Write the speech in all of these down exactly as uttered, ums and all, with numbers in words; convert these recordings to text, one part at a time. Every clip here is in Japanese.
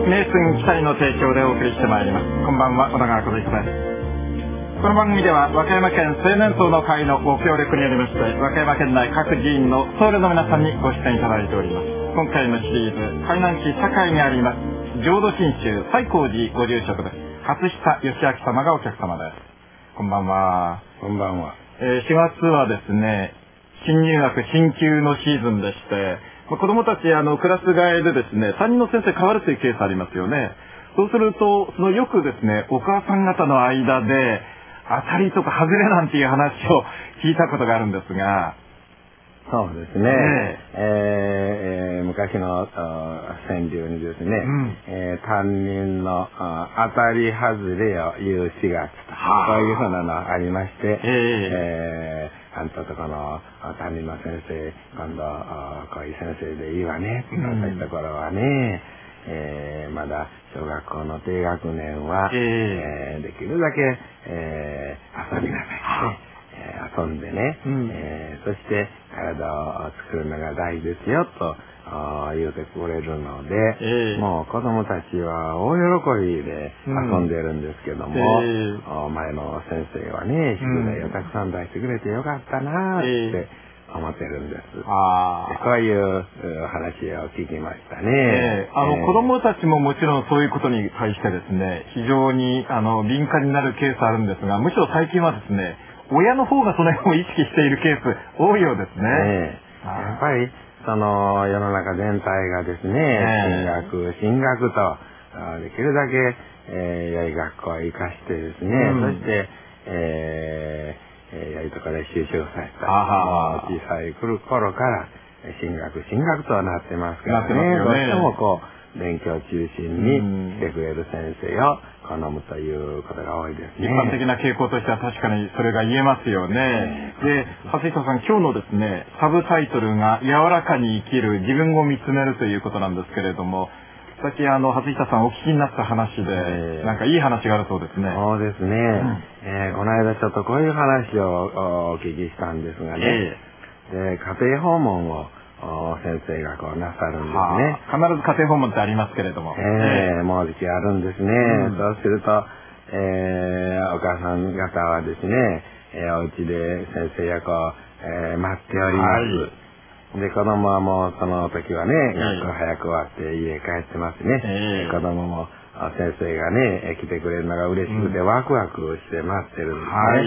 名寸期待の提供でお送りしてまいります。こんばんは、小田川小です。この番組では和歌山県青年層の会のご協力によりまして、和歌山県内各寺院の僧侶の皆さんにご出演いただいております。今回のシリーズ、海南市堺にあります浄土真宗西光寺ご住職です。初久義明様がお客様です。こんばんは。 こんばんは。 えー、しがつはですね、新入学新級のシーズンでして、まあ、子供たちあのクラス替えでですね、担任の先生変わるというケースありますよね。そうすると、そのよくですね、お母さん方の間で当たりとか外れなんていう話を聞いたことがあるんですが。 そうですね。ねえーえー、昔の川柳にですね、うん、えー、担任の当たり外れを言うしがつと、そういうふうなのありまして、えーえー、あんたとこの担任の先生、今度こういう先生でいいわね、うん、そういうところはね、えー、まだ小学校の低学年は、えーえー、できるだけ、えー、遊びなさいね。遊んでね、うん、えー、そして体を作るのが大事ですよと言うてくれるので、えー、もう子供たちは大喜びで遊んでるんですけども、うんえー、前の先生はね、宿題をたくさん出してくれてよかったなって思ってるんです。えー、あそういう話を聞きましたね。 えー、あの、えー、子供たちももちろんそういうことに対してですね、非常にあの敏感になるケースあるんですが、むしろ最近はですね、親の方がその辺を意識しているケース多いようですね。 ねやっぱりその世の中全体がですね、進学進学とできるだけ、えー、良い学校を生かしてですね、うん、そして、えー、良いところで就職させた小さい頃から進学進学とはなってますからね。ねどうしてもこう勉強中心にしてくれる先生を好むということが多いですね。 一般的な傾向としては確かにそれが言えますよね。で、初久さん、今日のですね、サブタイトルが柔らかに生きる自分を見つめるということなんですけれども、さっきあの、初久さんお聞きになった話で、えー、なんかいい話があるそうですね。 そうですね。うんえー、この間ちょっとこういう話をお聞きしたんですがね、えー、で家庭訪問を先生がこうなさるんですね。 必ず家庭訪問ってありますけれども。 ええー、もうじきあるんですね。うん、そうすると、えー、お母さん方はですね、えー、お家で先生がこう、えー、待っております。はい、で、子供はもうその時はね、学校早く終わって家帰ってますね。えー、子供も先生がね、来てくれるのが嬉しくてワクワクして待ってるんですね。はい、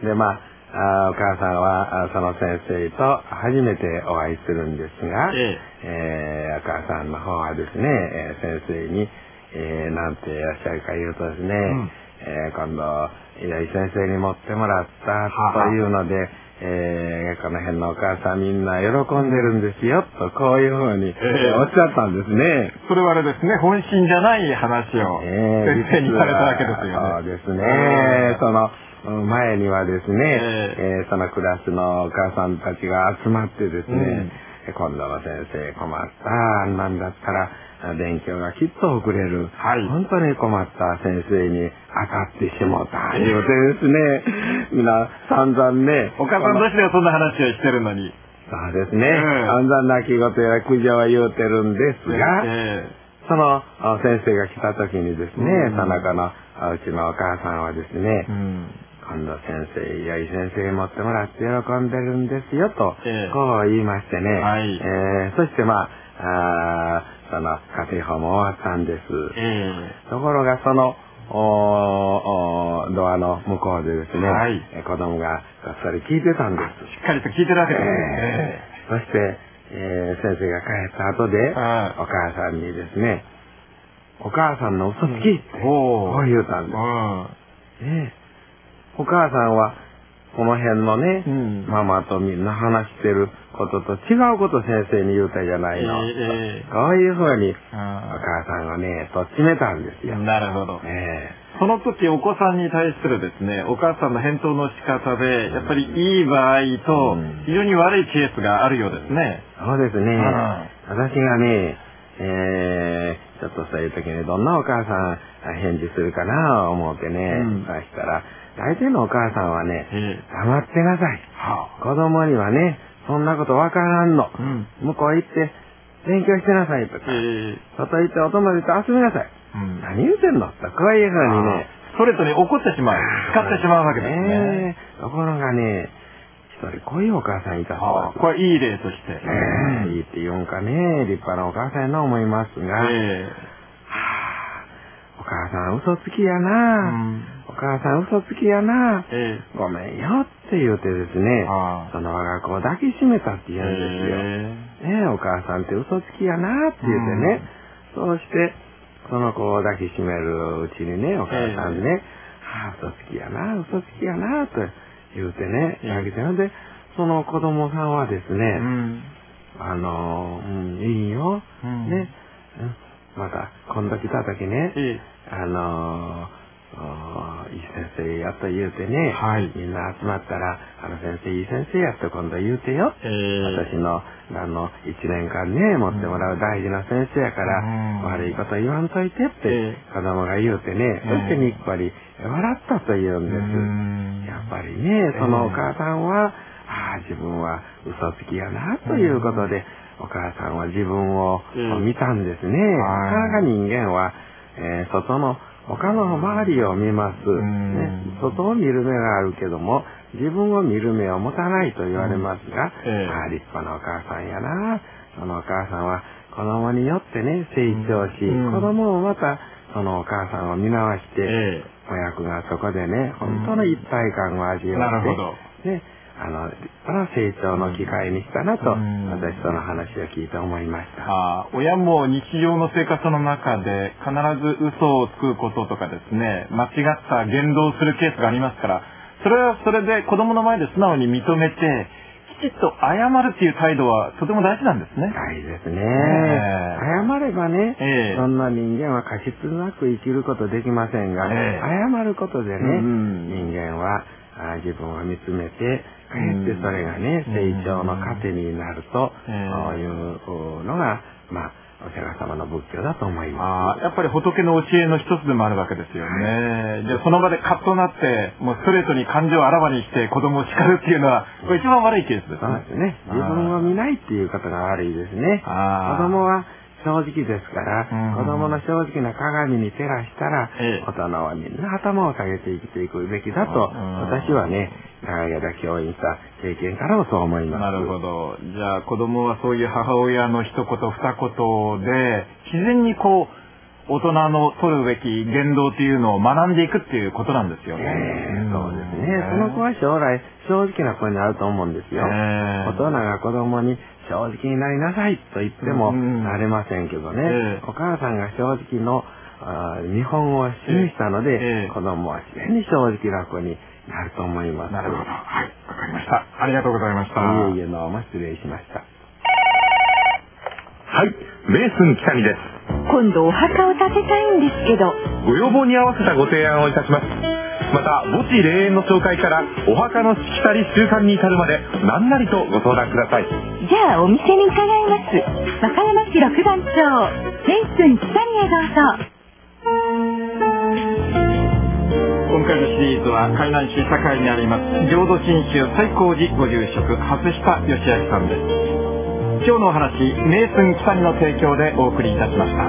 で、まあ、あお母さんはその先生と初めてお会いするんですが、ええー、お母さんの方はですね、えー、先生に、えー、なんていらっしゃるか言うとですね、うんえー、今度いや先生に持ってもらったというので、えー、この辺のお母さんみんな喜んでるんですよとこういうふうに、えー、おっしゃったんですね。 それはあれですね、本心じゃない話を先生にされたわけですよね。 そうですね。その前にはですね、えーえー、そのクラスのお母さんたちが集まってですね、うん、今度の先生困ったなんだったら勉強がきっと遅れる、はい、本当に困った先生に当たってしもうた言うてですね、みんな散々ね、 お母さん同士ではそんな話をしてるのに、 そうですね、うん、散々泣き言や苦情は言うてるんですが、えー、その先生が来た時にですね、うん、その子のうちのお母さんはですね、うん今度先生、良い先生に持ってもらって喜んでるんですよと、えー、こう言いましてね、はいえー、そしてまあ、あその家庭訪問終わったんです。えー、ところがそのおおドアの向こうでですね、はい、子供がこっそり聞いてたんです。 しっかりと聞いてるわけですね。 えー、そして、えー、先生が帰った後で、お母さんにですね、お母さんの嘘つきって、こう言うたんです。えーお母さんはこの辺のね、うん、ママとみんな話してることと違うこと先生に言うたじゃないの、えー、こういうふうにお母さんがねとっちめたんですよ。 なるほど、えー、その時お子さんに対するですねお母さんの返答の仕方で、うん、やっぱりいい場合と非常に悪いケースがあるようですね、 うん、そうですね、うん、私がね、えー、ちょっとそういう時にどんなお母さん返事するかな思ってね、うん、そしたら大抵のお母さんはね、黙ってなさい。はあ、子供にはね、そんなことわからんの、うん。向こう行って、 勉強してなさいとか、えー、外行ってお友達と遊びなさい。うん、何言うてんのと、こういうふうにね、 ストレートに怒ってしまう。使ってしまうわけですね。 えー、ところがね、一人こういうお母さんいたそうです。 これいい例として。 えー、いいって言うんかね、立派なお母さんやな思いますが、えー、はあ、お母さん嘘つきやな、うん、お母さん嘘つきやな、えー、ごめんよって言うてですね、その我が子を抱きしめたって言うんですよ。えー、ねえ、お母さんって嘘つきやなって言うてね、うん、そうして、その子を抱きしめるうちにね、お母さんね、はあ、嘘つきやな、嘘つきやな、と言うてね、抱きしめて、その子供さんはですね、うん、あの、うん、いいよ、うん、ね、うん、また、今度来た時ね、うん、あの、いい先生やと言うてね、はい、みんな集まったら、あの先生いい先生やと今度言うてよ。えー、私の、あの、一年間ね、持ってもらう大事な先生やから、うん、悪いこと言わんといてって、えー、子供が言うてね、そしてにっこり笑ったと言うんです。うん、やっぱりね、そのお母さんは、ああ、自分は嘘つきやな、ということで、うん、お母さんは自分を見たんですね。なかなか人間は、えー、外の他の周りを見ます、ね。外を見る目があるけども、自分を見る目を持たないと言われますが、えー、ああ、立派なお母さんやな。そのお母さんは子供によってね、成長し、うん、子供もまたそのお母さんを見直して、えー、親子がそこでね、本当の一体感を味わって、なるほど。ね、あの、立派な成長の機会にしたなと、うん、私その話を聞いて思いました。 あ、親も日常の生活の中で必ず嘘をつくこととかですね、間違った言動をするケースがありますから、それはそれで子供の前で素直に認めて、きちっと謝るっていう態度はとても大事なんですね。 大事ですね。えー、謝ればね、えー、そんな人間は過失なく生きることできませんが、えー、謝ることでね、うん、人間はあ自分を見つめて、かえってそれがね、うん、成長の糧になると、うん、そういうのが、まあ、お釈迦様の仏教だと思います。 あ、やっぱり仏の教えの一つでもあるわけですよね。で、その場でカッとなって、もうストレートに感情をあらわにして子供を叱るっていうのは、これ一番悪いケースですね。 そうですね。自分を見ないっていうことが悪いですね。子供は正直ですから、うん、子供の正直な鏡に照らしたら、ええ、大人はみんな頭を下げて生きていくべきだと、うん、私はね、長い間教員した経験からもそう思います。 なるほど。じゃあ子供はそういう母親の一言二言で、自然にこう、大人の取るべき言動というのを学んでいくっていうことなんですよね。 えー、そうですね。その子は将来正直な子になると思うんですよ。えー、大人が子供に正直になりなさいと言ってもなれませんけどね、えー、お母さんが正直の見本を示したので、えー、子供は自然に正直な子になると思います。 なるほど。はい、わかりました。ありがとうございました。 いえいえ、どうも失礼しました。 はい、メイスン北見です。 今度お墓を建てたいんですけど、 ご要望に合わせたご提案をいたします。また墓地霊園の紹介からお墓のしきたり習慣に至るまで何なりとご相談ください。 じゃあお店に伺います。和歌山市六番町メイスン北見へどうぞ。 今回のシリーズは海南市堺にあります浄土真宗西光寺ご住職初下義明さんです。今日のお話、メイスン北見の提供でお送りいたしました。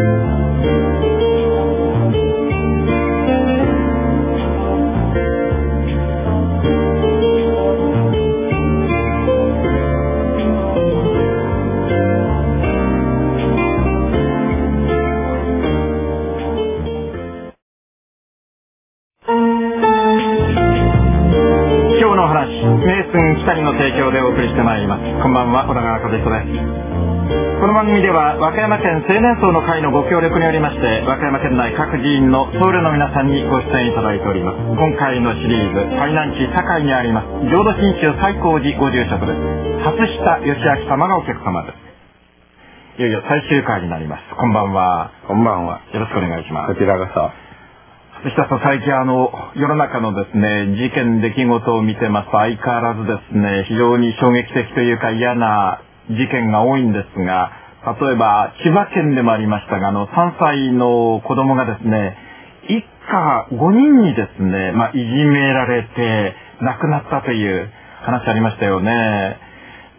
メイスン北見の提供でお送りしてまいります。こんばんは、小田川和人です。この番組では和歌山県青年層の会のご協力によりまして、和歌山県内各寺院の僧侶の皆さんにご出演いただいております。今回のシリーズ、海南市堺にあります浄土真宗西光寺ご住職です。初下義明様がお客様です。いよいよ最終回になります。こんばんは。 こんばんは。 よろしくお願いします。 こちらこそ。 しかし最近あの世の中のですね事件出来事を見てますと相変わらずですね非常に衝撃的というか嫌な事件が多いんですが、例えば千葉県でもありましたがあのさんさいの子供がですね一家ごにんにですね、まあ、いじめられて亡くなったという話ありましたよね。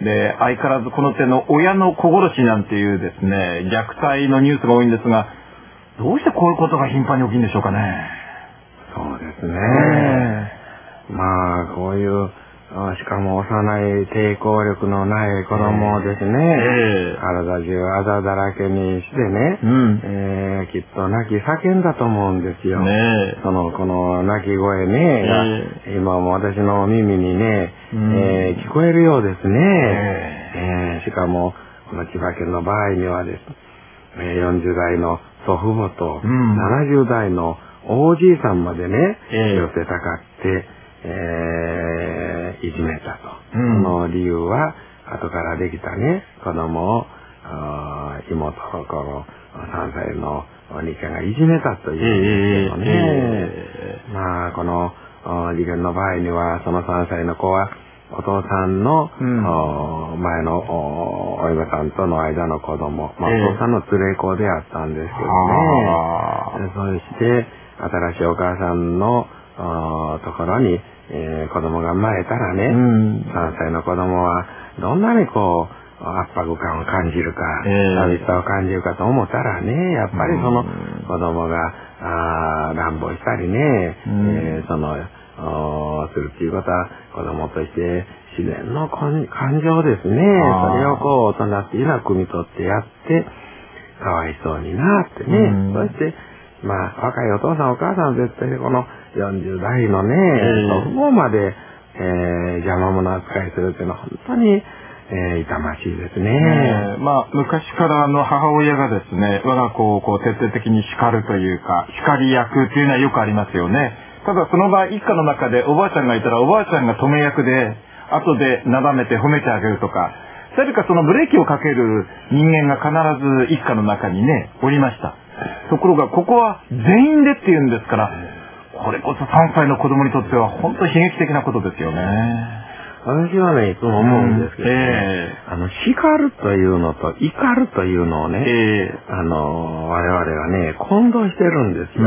で、相変わらずこの手の親の子殺しなんていうですね、虐待のニュースが多いんですが、どうしてこういうことが頻繁に起きるんでしょうかね。 そうですね。まあ、こういう、しかも幼い抵抗力のない子供をですね、えー、体中あざだらけにしてね、うんえー、きっと泣き叫んだと思うんですよ。ね、その、この泣き声ね、えー、今も私の耳にね、うんえー、聞こえるようですね。えーえー、しかも、この千葉県の場合にはですね、よんじゅう代の祖父母と、うん、ななじゅう代のおじいさんまでね、えー、寄せたかって、えー、いじめたと。うん、その理由は、後からできたね、子供を、妹の子のさんさいのお兄ちゃんがいじめたというんですけどね。えーえー、まあ、この事件の場合には、そのさんさいの子は、お父さんの、うん、前の お, お嫁さんとの間の子供、まあ、えー、お父さんの連れ子であったんですけどね。そして、新しいお母さんのところに、えー、子供が生まれたらね、うん、さんさいの子供はどんなにこう圧迫感を感じるか、寂しさを感じるかと思ったらね、やっぱりその子供があ乱暴したりね、うん、えー、そのするっていうことは子供として自然の感情ですね。それをこう大人っていうのは汲み取ってやってかわいそうになってね、うん、そしてまあ若いお父さんお母さんは絶対このよんじゅう代のね、祖父母まで、えー、邪魔者扱いするっていうのは本当に、えー、痛ましいですね。 えー、まあ、昔からの母親がですね、我が子をこう徹底的に叱るというか、叱り役っていうのはよくありますよね。ただその場合、一家の中でおばあちゃんがいたら、おばあちゃんが止め役で、後でなだめて褒めてあげるとか、誰かそのブレーキをかける人間が必ず一家の中にね、おりました。ところが、ここは全員でっていうんですから、これこそさんさいの子供にとっては本当に悲劇的なことですよね。 私はね、いつも思うんですけどね、うんえー、あの、叱るというのと怒るというのをね、えー、あの、我々はね、混同してるんですよ。うん、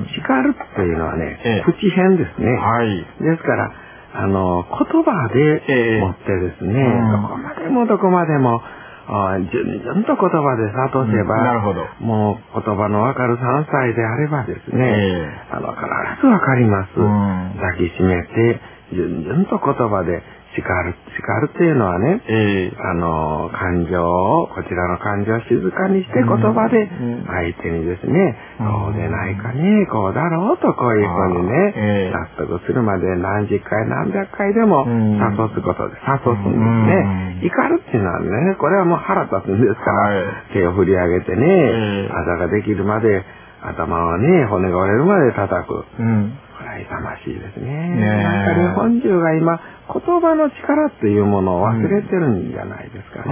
叱るというのはね、えー、プチ変ですね。はい。ですから、あの、言葉でもってですね、えーうん、どこまでもどこまでも、あ順々と言葉で諭せば、うん、なるほど。もう言葉のわかるさんさいであればですね、えー、あの必ずわかります、うん。抱きしめて、順々と言葉で叱る、叱るっていうのはね、えー、あの、感情を、こちらの感情を静かにして言葉で、相手にですね、うん、こうでないかね、こうだろうとこういうふうにね、えー、納得するまで何十回何百回でも誘すことで、誘すんですね。怒るっていうのはね、これはもう腹立つんですから、はい、手を振り上げてね、えー、あざができるまで、頭はね、骨が折れるまで叩く。うんこれは痛ましいですね。なんか日本中が今、言葉の力っていうものを忘れてるんじゃないですかね。うん、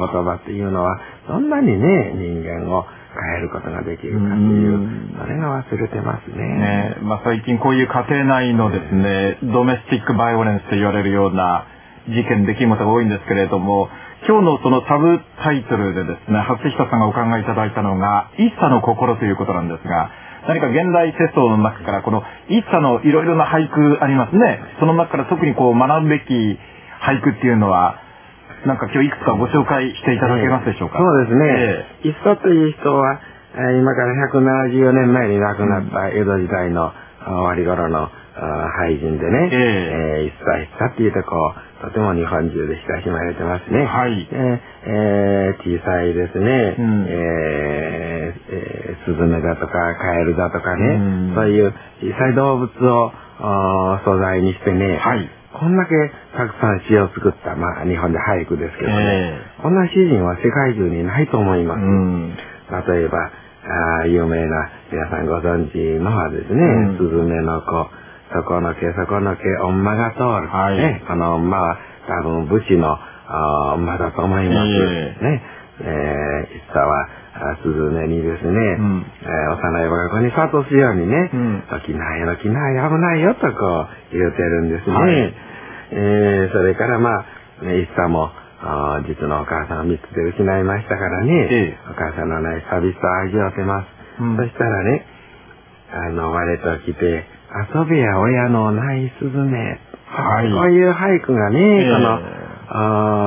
言葉っていうのは、どんなにね、人間を変えることができるかっていう、うん、それが忘れてますね。 ねまあ、最近こういう家庭内のですね、ドメスティックバイオレンスと言われるような事件、出来事が多いんですけれども、今日のそのサブタイトルでですね、初久さんがお考えいただいたのが、一茶の心ということなんですが、何か現代世相の中からこの一茶のいろいろな俳句ありますね。その中から特にこう学ぶべき俳句っていうのは、なんか今日いくつかご紹介していただけますでしょうか。 そうですね。えー、一茶という人は、今からひゃくななじゅうよねんまえに亡くなった江戸時代の終わり頃の俳人でね、えー、一茶一茶っていうとこう、とても日本中で親しまれてますね。はい。えーえー、小さいですね、うんえーえー、スズメだとかカエルだとかね、うん、そういう小さい動物を素材にしてね、はい、こんだけたくさん詩を作った、まあ日本で俳句ですけどね、えー、こんな詩人は世界中にないと思います。うん、例えばあ、有名な皆さんご存知のはですね、うん、スズメの子、そこのけそこのけ、恩馬が通る。はい、ね、この恩馬は多分武士の馬だと思います。えー、ね、えー、一茶はスズメにですね、うんえー、幼い我が子に諭すようにね、うん、起きないよ、起きないよ、危ないよとこう言うてるんですね。はい、えー、それからまあ、一茶も実のお母さんをみっつで失いましたからね、えー、お母さんのない寂しさを味わってます。うん、そしたらね、あの、我と来て、遊びや親のないスズメ。はい。こういう俳句がね、えー、この、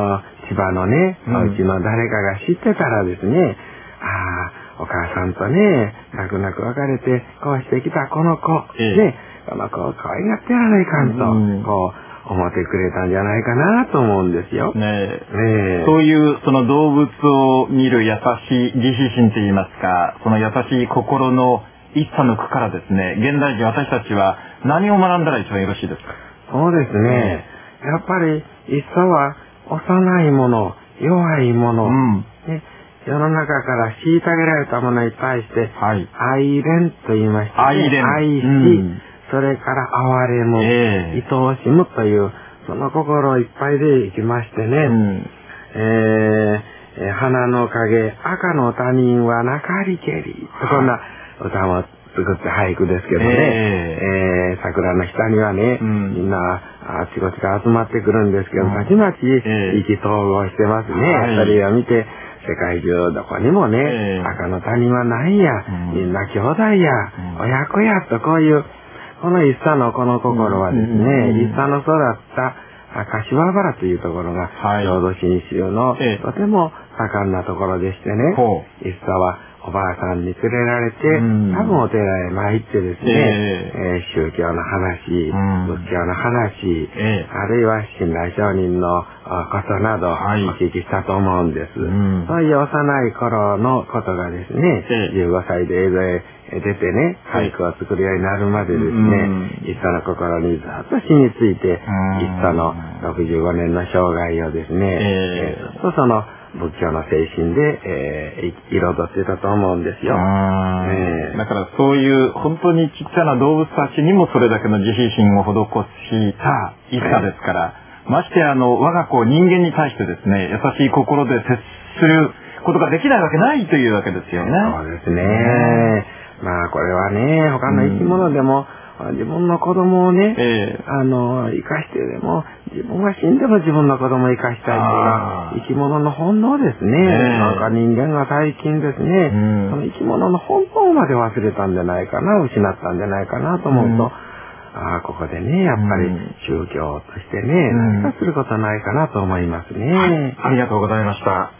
千葉のね、お家の誰かが知ってたらですね、ああ、お母さんとね、泣く泣く別れて、こうしてきたこの子、ええ、ね、この子を可愛がってやらないかんと、うん、こう、思ってくれたんじゃないかなと思うんですよ。 ねえ。ねえ。そういう、その動物を見る優しい自信心といいますか、その優しい心の一茶の句からですね、現代人私たちは何を学んだら一番よろしいですか？ そうですね。やっぱり、一茶は幼いもの、弱いもの、うん、ね、世の中から虐げられたものに対して、はい、愛憐と言いまして、ね、 愛憐。 愛し、うん、それから哀れむ、えー、愛おしむという、その心いっぱいでいきましてね、うん、えー、花の影、赤の他人はなかりけり、そんな歌も作って俳句ですけどね、えーえー、桜の下にはね、うん、みんなあちこちから集まってくるんですけど、たちまち意気投合してますね。はい、それを見て、世界中どこにもね、えー、赤の他人はないや、うん、みんな兄弟や、うん、親子やとこういう、この一茶のこの心はですね、一茶の育った柏原というところが、はい、浄土真宗の、えー、とても盛んなところでしてね、一茶はおばあさんに連れられて、うん、多分お寺へ参ってですね、えーえー、宗教の話、うん、仏教の話、えー、あるいは親鸞上人のことなどお聞きしたと思うんです。はい、そういう幼い頃のことがですね、えー、じゅうごさいで江戸へ出てね、俳句を作るようになるまでですね、一茶の心にずっと染みついて、一茶のろくじゅうごねんの生涯をですね、えー、ずっとその仏教の精神で、えー、彩ってたと思うんですよ。 えー、だからそういう本当にちっちゃな動物たちにもそれだけの自信心を施した一茶ですから、えー、ましてあの我が子人間に対してですね、優しい心で接することができないわけないというわけですよね。 そうですね。まあこれはね、他の生き物でも、うん、自分の子供をね、えー、あの、生かしてでも、自分が死んでも自分の子供を生かしたいというのは、生き物の本能ですね。えー、なんか人間が最近ですね、うん、その生き物の本能まで忘れたんじゃないかな、失ったんじゃないかなと思うと、うん、あここでね、やっぱり宗教としてね、うん、何かすることないかなと思いますね、はい。 ありがとうございました。は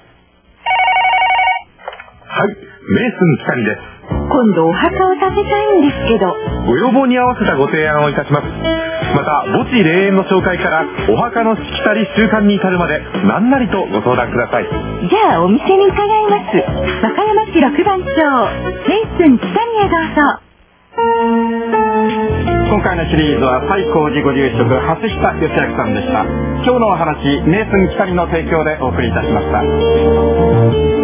い、メイスンキタリです。 今度お墓を建てたいんですけど、 ご要望に合わせたご提案をいたします。また墓地霊園の紹介からお墓のしきたり習慣に至るまで何なりとご相談ください。 じゃあお店に伺います。和歌山市六番町メイスンキタリへどうぞ。 今回のシリーズは西光寺ご住職初久義明さんでした。今日のお話、メイスンキタリの提供でお送りいたしました。